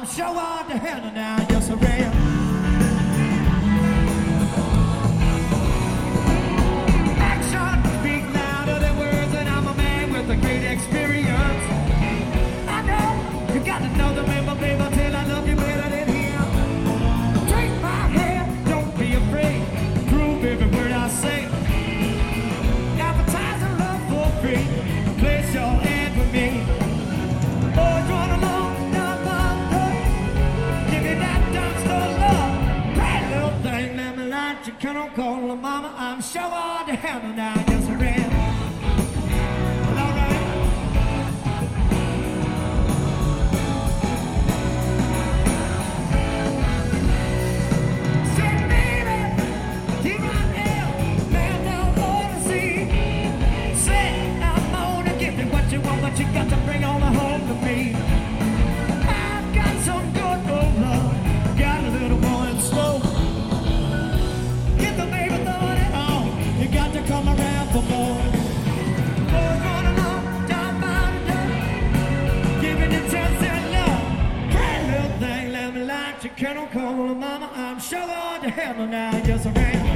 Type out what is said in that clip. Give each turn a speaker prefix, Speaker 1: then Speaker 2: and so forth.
Speaker 1: sure hard to handle now, yes I am. Action speak louder than words, and I'm a man with a great experience. I know you got to know the member, baby, till I love you better than him. Take my hand, don't be afraid. Prove every word I say. Advertising love for free. Place your hand with me. Boys run along down my road. Give me that dance for love. Pretty little thing, let me light you. Can I call her mama? I'm sure hard to handle now, yes I am. All right. Say, baby, keep my hand, man down for the sea. Say, I'm gonna give you what you want, but you got to bring all the home to me. I've got some good old love, got a little more in slow. Get the baby throwing it on, you got to come around for more. Boys running on down by the door, giving you 10-cent love. Pretty little thing, let me light you. Can I call her mama? I'm sure hard to handle now, yes I am.